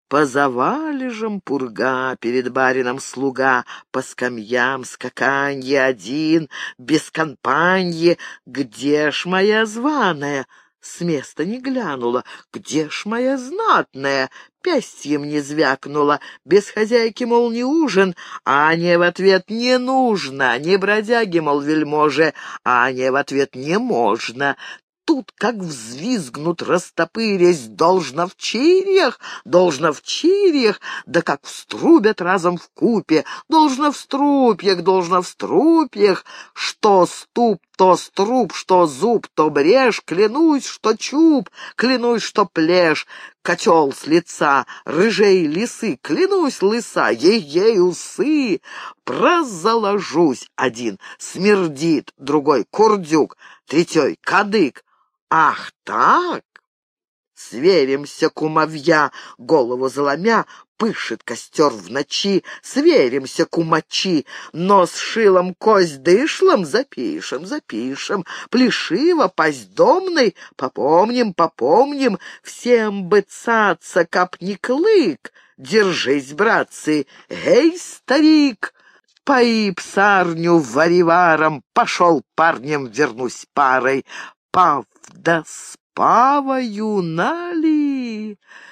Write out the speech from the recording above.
По завалежам пурга, перед барином слуга, по скамьям скаканье один, без компанье. Где ж моя званая? С места не глянула. Где ж моя знатная? Пястьем не звякнула. Без хозяйки, мол, не ужин, а Аня в ответ не нужно. Не бродяги, мол, вельможи, а Аня в ответ не можно. Тут как взвизгнут, растопырясь, должно в чирьях, да как вструбят разом в купе, должно в струпьях, что ступ, то струб, что зуб, то брешь, клянусь, что чуб, клянусь, что плешь, котел с лица, рыжей лисы, клянусь, лыса, ей-ей усы, прозаложусь, один смердит, другой курдюк, третий кадык. Ах так! Сверимся, кумовья, голову заломя, пышет костер в ночи, сверимся, кумачи, нос шилом, кость дышлом, запишем, плешиво, пасть домной, попомним, всем бы цаца, капни клык, держись, братцы, эй, старик! Пои псарню вариваром, пошел парнем, вернусь парой, пав да с павою нали.